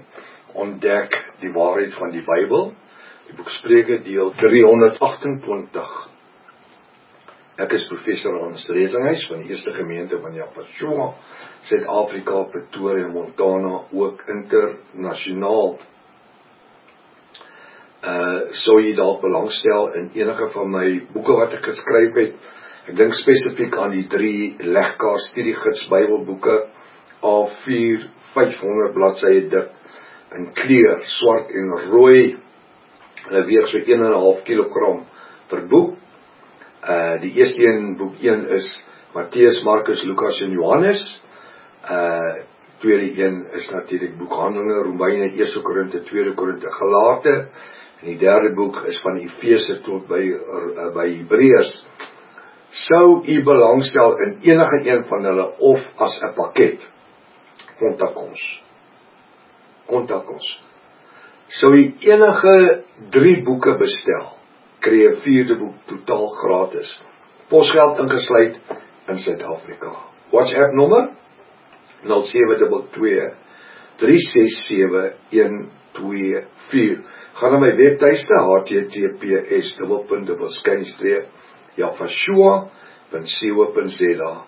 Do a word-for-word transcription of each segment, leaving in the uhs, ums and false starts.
Ontdek die waarheid van die Bybel. Die boek Spreuke deel driehonderdagtentwintig. Ek is professor Hans Redlinghuis van die Eerste Gemeente van Japashua, Suid-Afrika, Pretoria, Montana, ook internasionaal. Uh, sou jy dalk belangstel in enige van my boeke wat ek geskryf het. Ek dink spesifiek aan die drie legkaart studiegids Bybelboeke, A vier, vyfhonderd bladsye dik, in kleur, swart en rooi. Hulle weeg so een en 'n half kilogram per boek. Uh, die eerste een, boek een is Matteus, Markus, Lukas en Johannes. Uh, tweede een is natuurlik boek Handelinge, Romeine, Eerste Korinte, Tweede Korinte, Galate. En die derde boek is van Efese tot by, uh, by Hebreërs. Sou u belangstel in enige een van hulle of as 'n pakket, kontak ons. Kontak ons. Sou u enige drie boeke bestel, kry 'n vierde boek totaal gratis. Posgeld ingesluit in Suid-Afrika. WhatsApp nommer nul sewe twee twee, drie ses sewe, een twee vier. Gaan na my webtuiste h t t p s dubbelpunt dubbel skynstreep japashua punt co punt z a.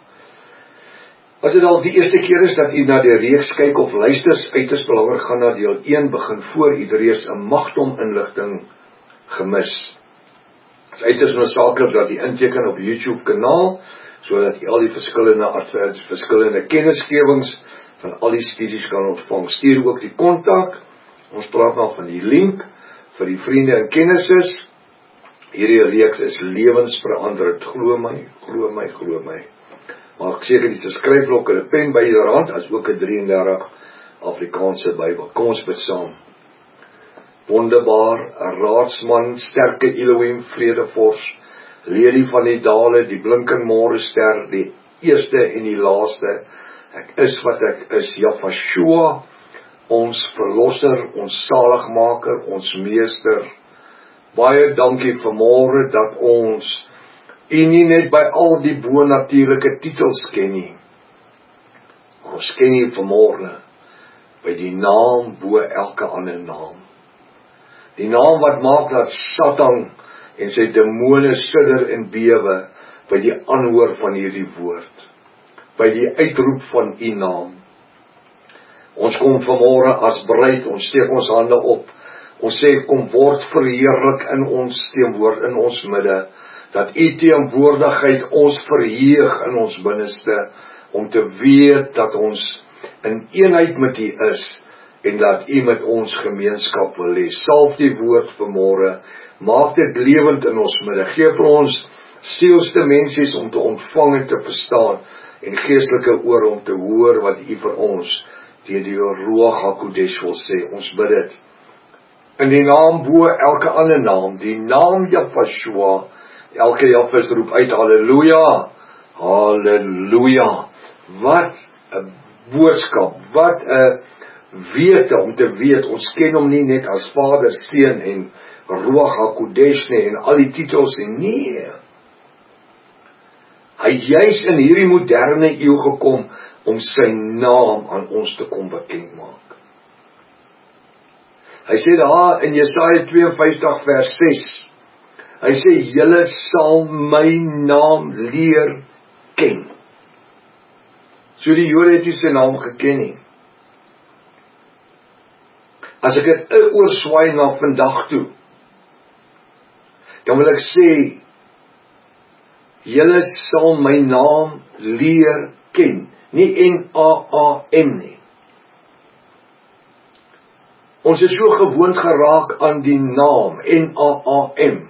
As dit al die eerste keer is dat u na die reeks kyk of luisters, uiters belangrik gaan na deel een begin voor u reeds 'n magdom inligting gemis. Het is uiters noodsaaklik dat u inteken op YouTube kanaal, sodat u al die verskillende advertensies, verskillende kennisgewings van al die studies kan ontvang. Stuur ook die kontak. Ons praat nou van die link vir die vriende en kennisses. Hierdie reeks is lewensveranderend. Glo my, glo my, glo my. Maar ek seker die skryfblok en 'n pen by jou hand, as ook 'n drieëndertig Afrikaanse Bybel. Kom ons bid saam. Wonderbaar, 'n raadsman, sterke Elohim, vredevors, lelie van die dale, die blinkende môrester, die eerste en die laaste. Ek is wat ek is, Japashua, ons verlosser, ons saligmaker, ons meester. Baie dankie vanmôre dat ons U nie net by al die bo-natuurlike titels ken nie. Ons ken U vanmôre by die naam bo elke ander naam. Die naam wat maak dat Satan en sy demone sidder en bewe by die aanhoor van hierdie woord. By die uitroep van U naam. Ons kom vanmôre as bruid, ons steek ons hande op. Ons sê, kom word verheerlik in ons teenwoord, in ons midde, dat U teenwoordigheid ons verheug in ons binneste, om te weet dat ons in eenheid met U is, en dat U met ons gemeenskap wil hê. Salf die woord vanmôre, maak dit lewend in ons midde, gee vir ons steelste mensies om te ontvang en te verstaan, en geestelike oor om te hoor wat U vir ons, deur die Ruach HaKodesh wil sê. Ons bid dit in die naam bo elke ander naam, die naam Japashua. Elke Jafis roep uit, halleluja, halleluja. Wat 'n boodskap, wat 'n wete om te weet, ons ken hom nie net as Vader, Seun en Ruach HaKodesh nie, en al die titels nie, nee. Hy het juis in hierdie moderne eeu gekom, om sy naam aan ons te kom bekend maak. Hy sê daar in Jesaja twee en vyftig vers ses, hy sê, julle sal my naam leer ken. So die Jode het nie sy naam geken nie. As ek dit oorswaai na vandag toe, dan wil ek sê, julle sal my naam leer ken. Nie N A A M nie. Ons is so gewoond geraak aan die naam, N A A M.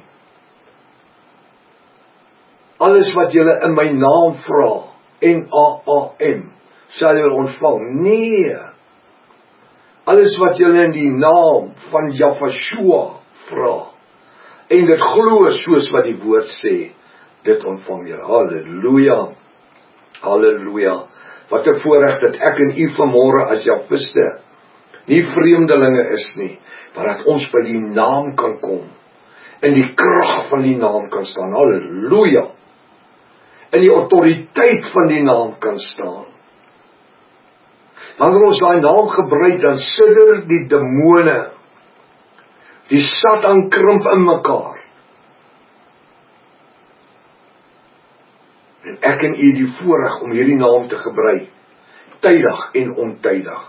Alles wat julle in my naam vra, N A A M, sal julle ontvang. Nee. Alles wat julle in die naam van Japashua vra, en dit glo soos wat die woord sê, dit ontvang julle. Halleluja. Halleluja. Wat 'n voorreg dat ek en u vanmôre as Japiste nie vreemdelinge is nie, maar dat ons by die naam kan kom, in die krag van die naam kan staan. Halleluja. In die autoriteit van die naam kan staan. Wanneer ons daai naam gebruik, dan sidder die demone, die Satan krimp in mekaar. En ek en u die voorreg om hierdie naam te gebruik, tydig en ontydig.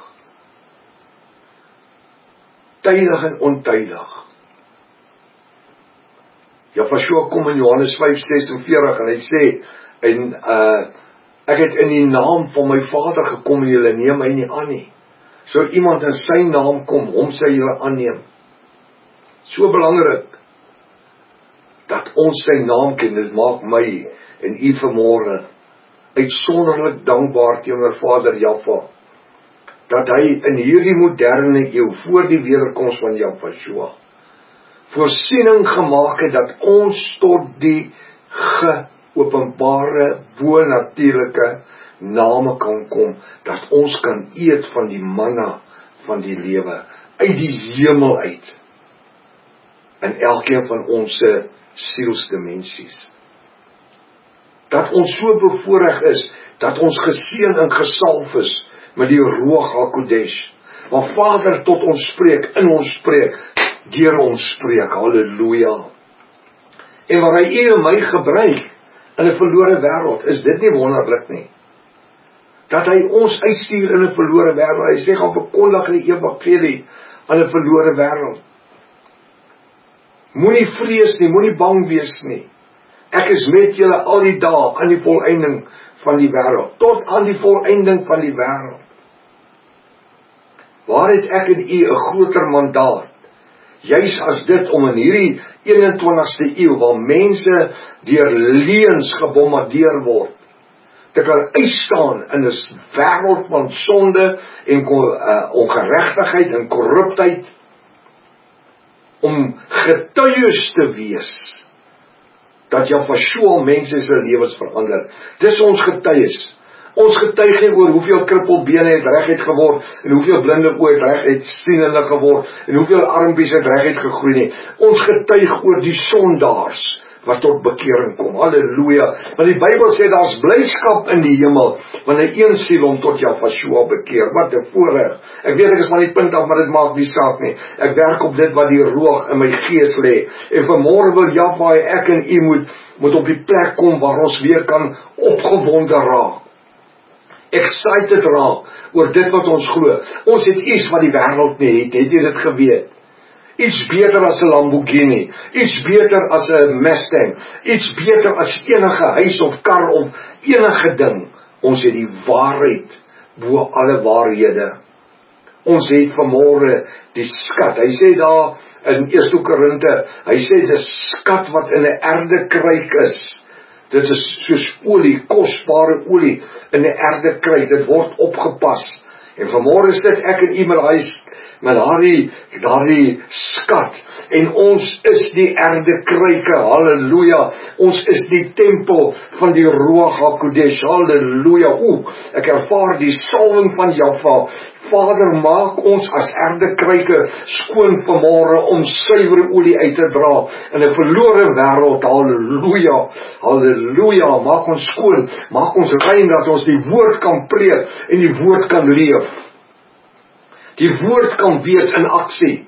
Tydig en ontydig. Jafashua kom in Johannes vyf ses en veertig en hy sê, en uh, ek het in die naam van my Vader gekom en julle neem my nie aan nie. So iemand in sy naam kom, hom sê julle aanneem. So belangrik, dat ons sy naam ken, dit maak my en u vanmôre uitsonderlik dankbaar teenoor Vader Jahwe, dat hy in hierdie moderne eeu, voor die wederkoms van Jafashua, voorsiening gemaak het, dat ons tot die geopenbare, bonatuurlike name kan kom, dat ons kan eet van die manna van die lewe, uit die hemel uit, in elkeen van ons sielsdimensies. Dat ons so bevoorreg is, dat ons geseën en gesalf is, met die Ruach HaKodesh, waar Vader tot ons spreek, in ons spreek, deur ons spreek, halleluja. En waar hy u en my gebruik, in 'n verlore wêreld, is dit nie wonderlik nie. Dat hy ons uitstuur in 'n verlore wêreld, hy sê gaan verkondig die evangelie aan 'n verlore wêreld. Moenie vrees nie, moenie bang wees nie. Ek is met julle al die dae aan die volëinding van die wêreld, tot aan die volëinding van die wêreld. Waar het ek en u 'n groter mandaat? Juis as dit om in hierdie eenentwintigste eeu, waar mense deur leuns gebombardeer word, te kan uitstaan in 'n wêreld van sonde en uh, ongeregtigheid en korruptheid, om getuies te wees, dat Jafashua mense se lewens verander. Dis ons getuies. Ons getuig nie oor hoeveel krippelbene het reguit geword, en hoeveel blinde oë het reguit sienende geword, en hoeveel armpies het reguit gegroei nie. Ons getuig oor die sondaars, wat tot bekering kom, halleluja. Want die Bybel sê, daar's blydskap in die hemel, wanneer een siel hom tot Jafashua bekeer. Wat 'n voorreg. Ek weet ek is van die punt af, maar dit maak nie saak nie. Ek werk op dit wat die Ruach in my gees lê. En vanmôre wil Jahwe, ek en u moet, moet op die plek kom, waar ons weer kan opgewonde raak. Excited raak, oor dit wat ons glo. Ons het iets wat die wêreld nie het, het jy dit geweet? Iets beter as 'n Lamborghini, iets beter as 'n Mustang, iets beter as enige huis of kar of enige ding. Ons het die waarheid bo alle waarhede. Ons het vanmôre die skat. Hy sê daar in Eerste Korinte, hy sê dis skat wat in 'n erdekruik is. Dit is soos olie, kosbare olie in 'n erdekruik. Dit word opgepas. En vanmôre sit ek en u met daai met daardie daardie skat, en ons is die erdekruike, halleluja. Ons is die tempel van die Ruach HaKodesh, halleluja. O, ek ervaar die salwing van Jahwe. Vader, maak ons as erdekruike skoon vanmôre, om suiwer olie uit te dra in 'n verlore wêreld, halleluja, halleluja. Maak ons skoon, maak ons rein, dat ons die woord kan preek en die woord kan leef. Die woord kan wees in aksie.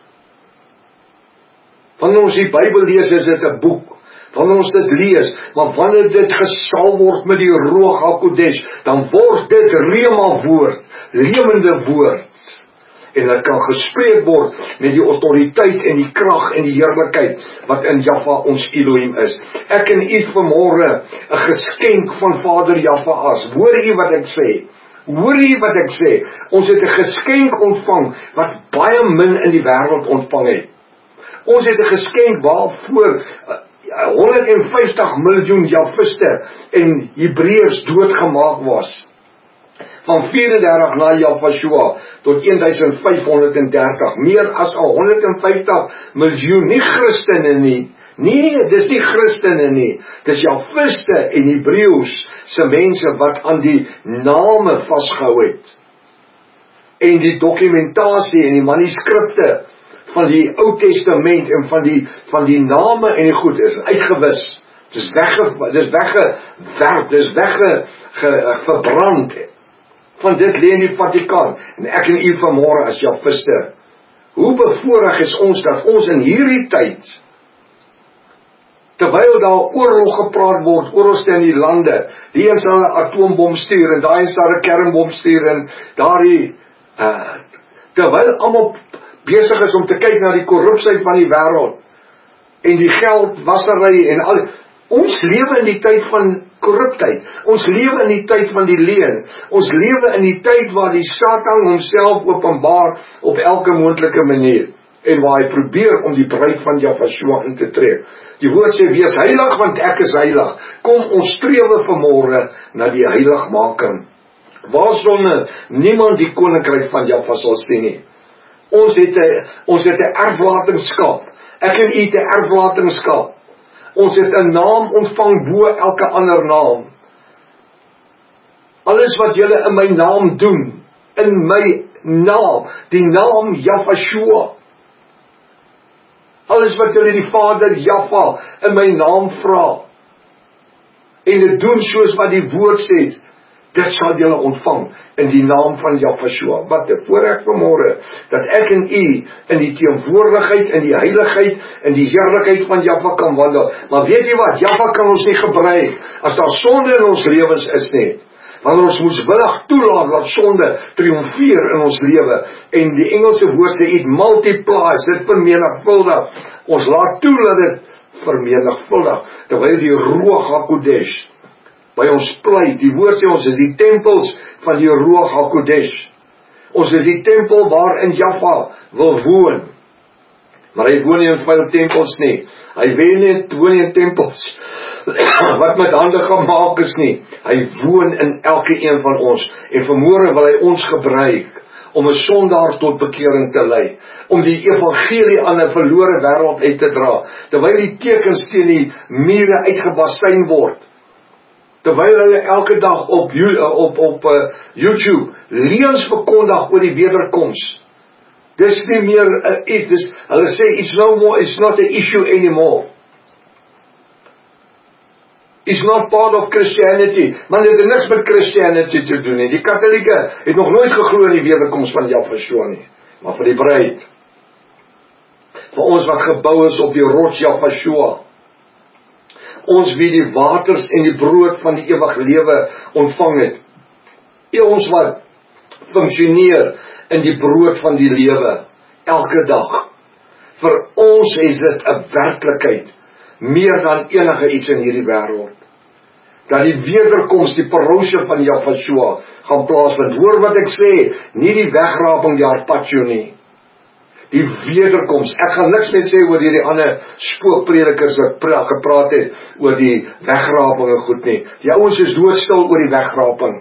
Wanneer ons die Bybel lees, is dit 'n boek. Wanneer ons dit lees, maar wanneer dit gesalf word met die Ruach HaKodesh, dan word dit rema woord, lewende woord. En dit kan gespreek word met die autoriteit en die krag en die heerlikheid wat in Jahwe ons Elohim is. Ek en u vanmôre 'n geskenk van Vader Jahwe as. Hoor u wat ek sê? Hoor jy wat ek sê? Ons het 'n geskenk ontvang, wat baie min in die wêreld ontvang het. Ons het 'n geskenk waarvoor honderdvyftig miljoen Jafiste en Hebreërs doodgemaak was. Van vyf-en-dertig na Jafashua tot duisend vyfhonderd dertig. Meer as honderdvyftig miljoen, nie Christene nie. Nee, dis nie Christene nie. Dis Jafiste en Hebreërs se mense wat aan die name vasgehou het. En die dokumentasie en die manuskripte van die Ou Testament en van die van die name en die goed is uitgewis. Dis wegge dis weggewerp, dis wegge ge, verbrand. van dit lê in die Vatikaan. En ek en u vanmôre as Javiste, hoe bevoorreg is ons dat ons in hierdie tyd, terwyl daar oorlog gepraat word, oralste in die lande, die een sal 'n atoombom stuur, en daai een sal 'n kernbom stuur, en daardie, uh, terwyl almal besig is om te kyk na die korrupsie van die wêreld, en die geldwassery, en al, ons lewe in die tyd van korruptheid, ons lewe in die tyd van die leuen, ons lewe in die tyd waar die Satan homself openbaar op elke moontlike manier, en waar hy probeer om die bruid van Jahweh in te trek. Die woord sê, wees heilig, want ek is heilig. Kom, ons strewe vanmôre na die heiligmaking. Waar sonde niemand die koninkryk van Jahweh sal sien nie. Ons het 'n ons het 'n erflatingskap. Ek en u het 'n erflatingskap. Ons het 'n naam ontvang bo elke ander naam. Alles wat julle in my naam doen, in my naam, die naam Jahweh. Alles wat julle die Vader Jahweh in my naam vra, en dit doen soos wat die woord sê, dit sal julle ontvang in die naam van Jahweh. Wat 'n voorreg vanmôre, dat ek en u in die teenwoordigheid, in die heiligheid, in die heerlikheid van Jahweh kan wandel. Maar weet jy wat, Jahweh kan ons nie gebruik as daar sonde in ons lewens is nie. Wanneer ons moeswillig toelaat dat sonde triomfeer in ons lewe, en die Engelse woord sê, it multiplies, dit vermenigvuldig. Ons laat toe dat dit vermenigvuldig, terwyl die Ruach HaKodesh by ons pleit. Die woord sê, ons is die tempels van die Ruach HaKodesh. Ons is die tempel waarin Jahweh wil woon. Maar hy woon nie in vuil tempels nie. Hy woon nie, woon nie in tempels wat met hande gemaak is nie. Hy woon in elke een van ons. En vanmôre wil hy ons gebruik om 'n sondaar tot bekering te lei, om die evangelie aan 'n verlore wêreld uit te dra, terwyl die tekens teen die mure uitgebastyn word, terwyl hulle elke dag op, op, op uh, YouTube leuns verkondig oor die wederkoms. Dis nie meer uh, iets, dis, hulle sê, it's no more, it's not an issue anymore. It's not part of Christianity. Man, dit het niks met Christianity te doen nie. Die Katholieke het nog nooit geglo in die wederkoms van Jahweh nie. Maar vir die bruid, vir ons wat gebou is op die rots Jahweh, ons wie die waters en die brood van die ewige lewe ontvang het, ons wat funksioneer in die brood van die lewe, elke dag, vir ons is dit 'n werklikheid, meer dan enige iets in hierdie wêreld, dat die wederkoms, die parousia van Jahweh gaan plaasvind. Hoor wat ek sê, nie die wegraping, die harpatio nie, die wederkoms. Ek gaan niks meer sê oor hierdie ander spookpredikers wat gepraat het oor die wegraping en goed nie. Die ouens is doodstil oor die wegraping.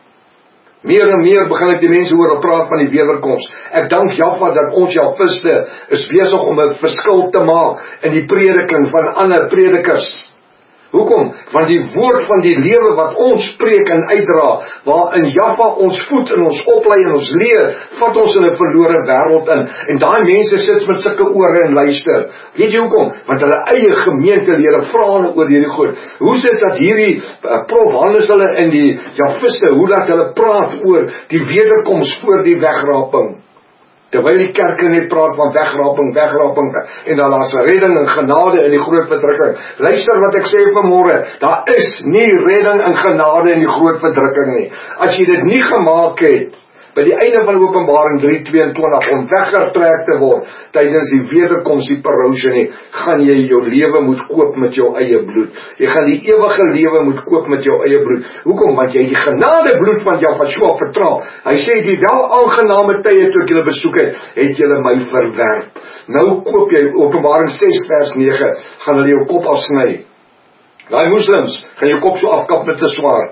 Meer en meer begin ek die mense hoor praat van die wederkoms. Ek dank Jahweh dat ons Javiste is besig om 'n verskil te maak in die prediking van ander predikers. Hoekom? Want die woord van die lewe wat ons preek en uitdra, waarin Jahweh ons voed en ons oplei en ons leer, vat ons in 'n verlore wêreld in. En daai mense sit met sulke ore en luister. Weet jy hoekom? Want hulle eie gemeentelede vra hulle oor hierdie goed. Hoe sit dat hierdie uh, prof Hannes hulle in die Javiste, hoe dat hulle praat oor die wederkoms voor die wegraping? Terwyl die kerke net praat van wegraping, wegraping, en dan daar's redding en genade in die groot verdrukking. Luister wat ek sê vanmôre, daar is nie redding en genade in die groot verdrukking nie. As jy dit nie gemaak het, by die einde van Openbaring drie tweeëntwintig, om weggetrek te word, tydens die wederkoms, die parousia nie, gaan jy jou lewe moet koop met jou eie bloed. Jy gaan die ewige lewe moet koop met jou eie bloed. Hoekom? Want jy die genade bloed van Jahweh vertrou. Hy sê, die wel aangename tye toe ek julle besoek het, het julle my verwerp. Nou koop jy, Openbaring ses vers nege, gaan hulle jou kop afsny. Daai moslims, gaan jou kop so afkap met 'n swaard.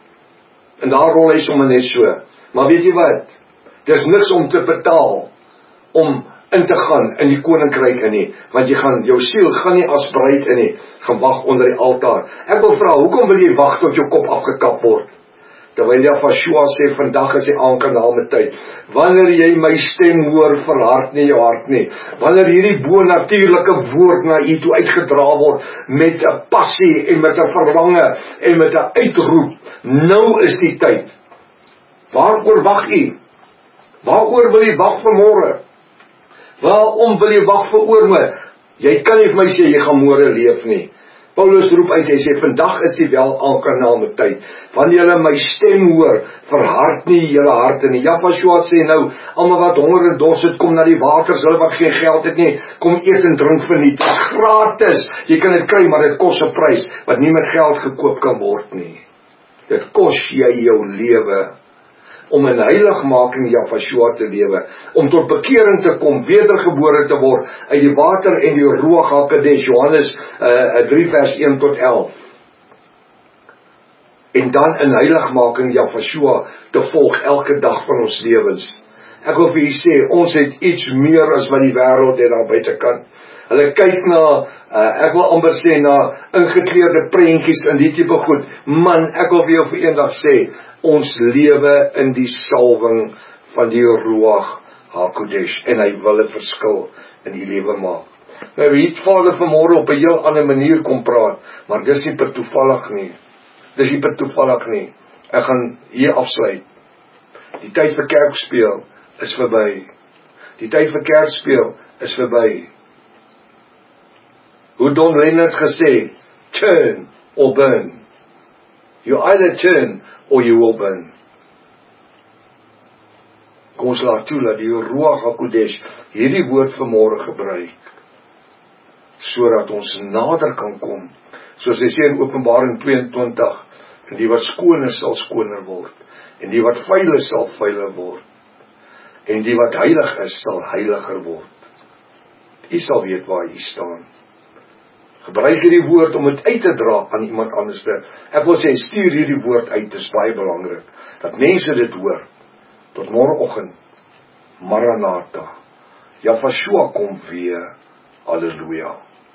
En daar rol hy sommer net so. Maar weet jy wat? Dis niks om te betaal om in te gaan in die koninkryk in nie, want jy gaan, jou siel gaan nie as bruid in nie, gaan wag onder die altaar. Ek wil vra, hoekom wil jy wag tot jou kop afgekap word? Terwyl Jahweh sê, vandag is die aangename tyd. Wanneer jy my stem hoor, verhard nie jou hart nie. Wanneer hierdie bo-natuurlike woord na u toe uitgedra word, met 'n passie en met 'n verlange en met 'n uitroep, nou is die tyd. Waaroor wag u? Waaroor wil jy wag vanmôre? Waarom wil jy wag vir oormôre? Jy kan nie vir my sê jy gaan môre leef nie. Paulus roep uit, hy sê, vandag is die wel aangename tyd. Wanneer julle my stem hoor, verhard nie julle harte nie. Joshua sê nou, almal wat honger en dors het, kom na die waters, hulle wat geen geld het nie, kom eet en drink verniet. Dit is gratis. Jy kan dit kry, maar dit kos 'n prys wat nie met geld gekoop kan word nie. Dit kos jy jou lewe om in heiligmaking Joshua te lewe, om tot bekering te kom, wedergebore te word uit die water en die Ruach HaKodesh, Johannes uh, drie vers een tot elf. En dan in heiligmaking Joshua te volg elke dag van ons lewens. Ek wil vir u sê, ons het iets meer as wat die wêreld het daar buitekant. Hulle kyk na, uh, ek wil amper sê, na ingekleurde prentjies in die tipe goed. Man, ek wil vir jou vir eendag sê, ons lewe in die salwing van die Ruach HaKodesh, en hy wil 'n verskil in die lewe maak. Nou, wie het Vader vanmôre op 'n heel ander manier kom praat, maar dis nie per toevallig nie. Dis nie per toevallig nie. Ek gaan hier afsluit. Die tyd vir kerkspeel is verby. Die tyd vir kerkspeel is verby. Hoe Don Leonard gesê, turn or burn. You either turn or you will burn. Kom ons laat toe dat die Ruach HaKodesh hierdie woord vanmôre gebruik, sodat ons nader kan kom, soos hy sê in Openbaring twee en twintig, en die wat skoon is sal skoner word, en die wat vuil is sal vuiler word, en die wat heilig is sal heiliger word. U sal weet waar u staan. Gebruik hierdie woord om dit uit te dra aan iemand anders. Ek wil sê, stuur hierdie woord uit, dit is baie belangrik, dat mense dit hoor. Tot môreoggend, Maranatha, Joshua kom weer, halleluja.